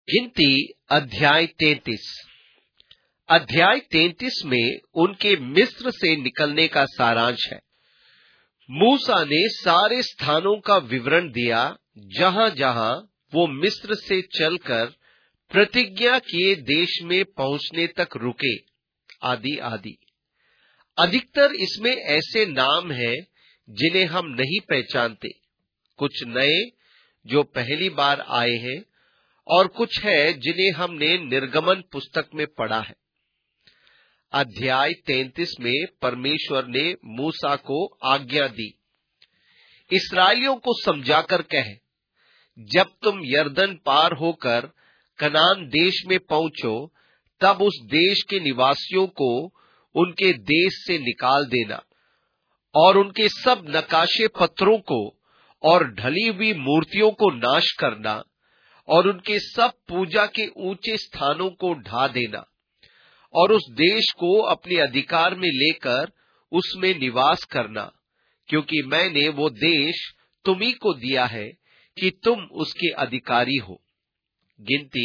गिनती अध्याय 33। अध्याय 33 में उनके मिस्र से निकलने का सारांश है। मूसा ने सारे स्थानों का विवरण दिया जहां जहां वो मिस्र से चलकर प्रतिज्ञा किए देश में पहुंचने तक रुके, आदि आदि। अधिकतर इसमें ऐसे नाम हैं जिन्हें हम नहीं पहचानते, कुछ नए जो पहली बार आए हैं और कुछ है जिन्हें हमने निर्गमन पुस्तक में पढ़ा है। अध्याय 33 में परमेश्वर ने मूसा को आज्ञा दी, इस्राएलियों को समझाकर कहे, जब तुम यरदन पार होकर कनान देश में पहुंचो, तब उस देश के निवासियों को उनके देश से निकाल देना और उनके सब नकाशे पत्थरों को और ढली हुई मूर्तियों को नाश करना और उनके सब पूजा के ऊंचे स्थानों को ढा देना और उस देश को अपने अधिकार में लेकर उसमें निवास करना, क्योंकि मैंने वो देश तुम्ही को दिया है कि तुम उसके अधिकारी हो। गिनती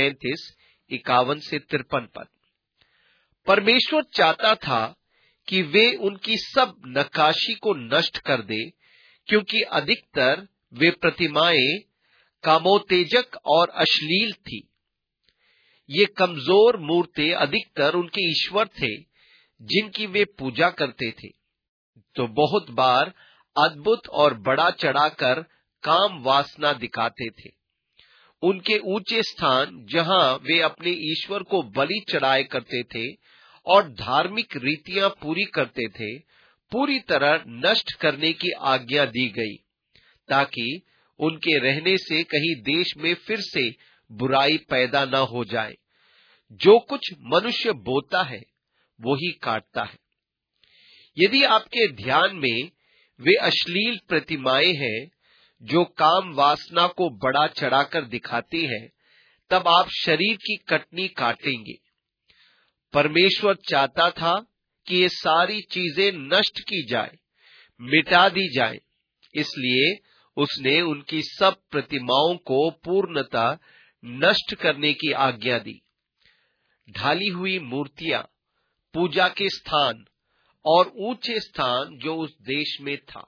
33:51 से 53 पद। परमेश्वर चाहता था कि वे उनकी सब नक्काशी को नष्ट कर दे, क्योंकि अधिकतर वे प्रतिमाएं कामोत्तेजक और अश्लील थी। ये कमजोर मूर्तें अधिकतर उनके ईश्वर थे जिनकी वे पूजा करते थे, तो बहुत बार अद्भुत और बड़ा चढ़ाकर काम वासना दिखाते थे। उनके ऊंचे स्थान जहां वे अपने ईश्वर को बलि चढ़ाए करते थे और धार्मिक रीतियां पूरी करते थे, पूरी तरह नष्ट करने की आज्ञा दी गई, ताकि उनके रहने से कहीं देश में फिर से बुराई पैदा न हो जाए। जो कुछ मनुष्य बोता है वो ही काटता है। यदि आपके ध्यान में वे अश्लील प्रतिमाएं हैं जो काम वासना को बड़ा चढ़ाकर दिखाती है, तब आप शरीर की कटनी काटेंगे। परमेश्वर चाहता था कि ये सारी चीजें नष्ट की जाए, मिटा दी जाए, इसलिए उसने उनकी सब प्रतिमाओं को पूर्णतः नष्ट करने की आज्ञा दी। ढाली हुई मूर्तियां, पूजा के स्थान और ऊंचे स्थान जो उस देश में था।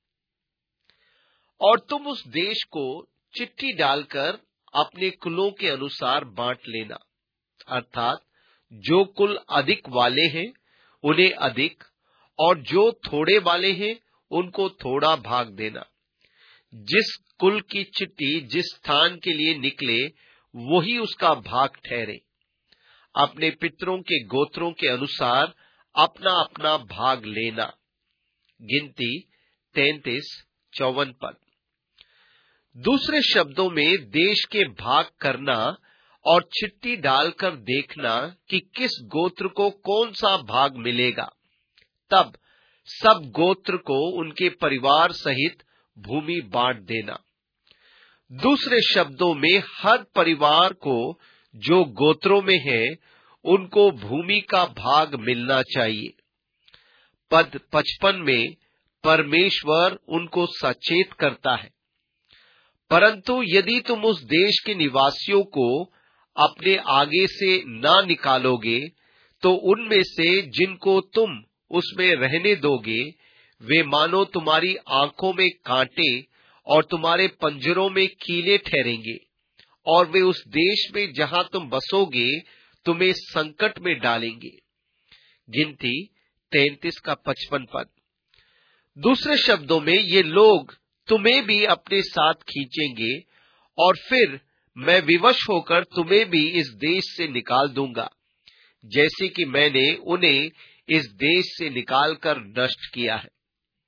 और तुम उस देश को चिट्ठी डालकर अपने कुलों के अनुसार बांट लेना, अर्थात जो कुल अधिक वाले हैं उन्हें अधिक, और जो थोड़े वाले हैं उनको थोड़ा भाग देना। जिस कुल की चिट्ठी जिस स्थान के लिए निकले वही उसका भाग ठहरे। अपने पितरों के गोत्रों के अनुसार अपना अपना भाग लेना। गिनती 33:54 पद। दूसरे शब्दों में देश के भाग करना और चिट्ठी डालकर देखना कि किस गोत्र को कौन सा भाग मिलेगा। तब सब गोत्र को उनके परिवार सहित भूमि बांट देना। दूसरे शब्दों में हर परिवार को जो गोत्रों में है उनको भूमि का भाग मिलना चाहिए। पद 55 में परमेश्वर उनको सचेत करता है, परंतु यदि तुम उस देश के निवासियों को अपने आगे से ना निकालोगे, तो उनमें से जिनको तुम उसमें रहने दोगे, वे मानो तुम्हारी आंखों में कांटे और तुम्हारे पंजरों में कीले ठहरेंगे, और वे उस देश में जहां तुम बसोगे तुम्हें संकट में डालेंगे। गिनती 33:55 पद। दूसरे शब्दों में ये लोग तुम्हें भी अपने साथ खींचेंगे और फिर मैं विवश होकर तुम्हें भी इस देश से निकाल दूंगा, जैसे कि मैंने उन्हें इस देश से निकालकर नष्ट किया है।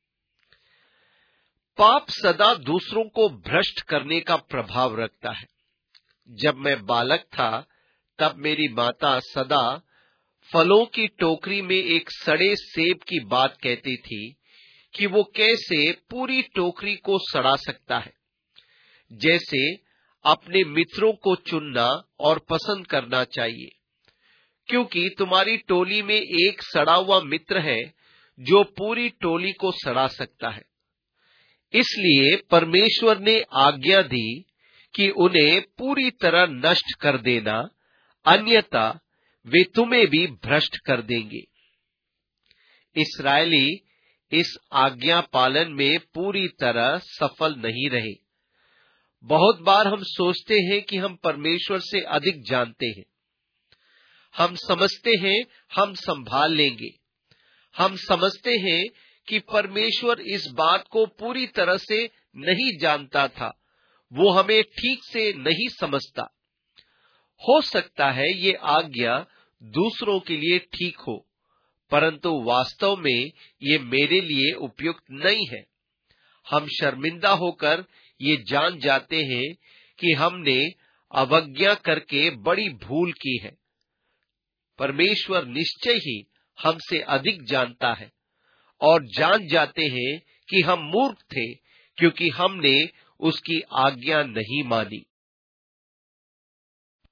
पाप सदा दूसरों को भ्रष्ट करने का प्रभाव रखता है। जब मैं बालक था तब मेरी माता सदा फलों की टोकरी में एक सड़े सेब की बात कहती थी कि वो कैसे पूरी टोकरी को सड़ा सकता है। जैसे अपने मित्रों को चुनना और पसंद करना चाहिए, क्योंकि तुम्हारी टोली में एक सड़ा हुआ मित्र है जो पूरी टोली को सड़ा सकता है। इसलिए परमेश्वर ने आज्ञा दी कि उन्हें पूरी तरह नष्ट कर देना, अन्यथा वे तुम्हें भी भ्रष्ट कर देंगे। इस्राएली इस आज्ञा पालन में पूरी तरह सफल नहीं रहे। बहुत बार हम सोचते हैं कि हम परमेश्वर से अधिक जानते हैं। हम समझते हैं हम संभाल लेंगे। हम समझते हैं कि परमेश्वर इस बात को पूरी तरह से नहीं जानता था, वो हमें ठीक से नहीं समझता। हो सकता है ये आज्ञा दूसरों के लिए ठीक हो, परंतु वास्तव में ये मेरे लिए उपयुक्त नहीं है। हम शर्मिंदा होकर ये जान जाते हैं कि हमने अवज्ञा करके बड़ी भूल की है। परमेश्वर निश्चय ही हमसे अधिक जानता है और जान जाते हैं कि हम मूर्ख थे, क्योंकि हमने उसकी आज्ञा नहीं मानी।